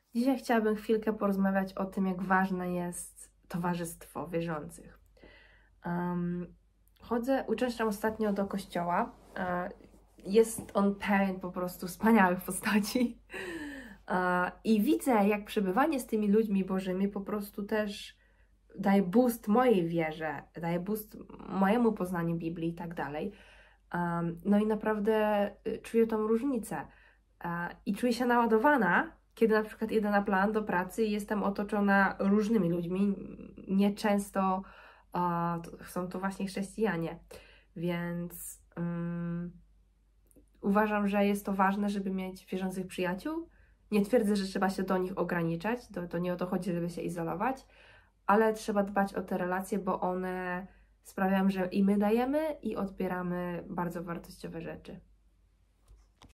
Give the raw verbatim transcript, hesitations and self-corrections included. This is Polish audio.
Dzisiaj chciałabym chwilkę porozmawiać o tym, jak ważne jest towarzystwo wierzących. Um, chodzę, uczęszczam ostatnio do kościoła. E, Jest on pełen po prostu wspaniałych postaci. E, I widzę, jak przebywanie z tymi ludźmi bożymi po prostu też daje boost mojej wierze, daje boost mojemu poznaniu Biblii i tak dalej. Um, No i naprawdę y, czuję tą różnicę. E, I czuję się naładowana, kiedy na przykład idę na plan do pracy i jestem otoczona różnymi ludźmi. Nieczęsto e, to, są to właśnie chrześcijanie. Więc um, uważam, że jest to ważne, żeby mieć wierzących przyjaciół. Nie twierdzę, że trzeba się do nich ograniczać, to, to nie o to chodzi, żeby się izolować, ale trzeba dbać o te relacje, bo one sprawiają, że i my dajemy, i odbieramy bardzo wartościowe rzeczy.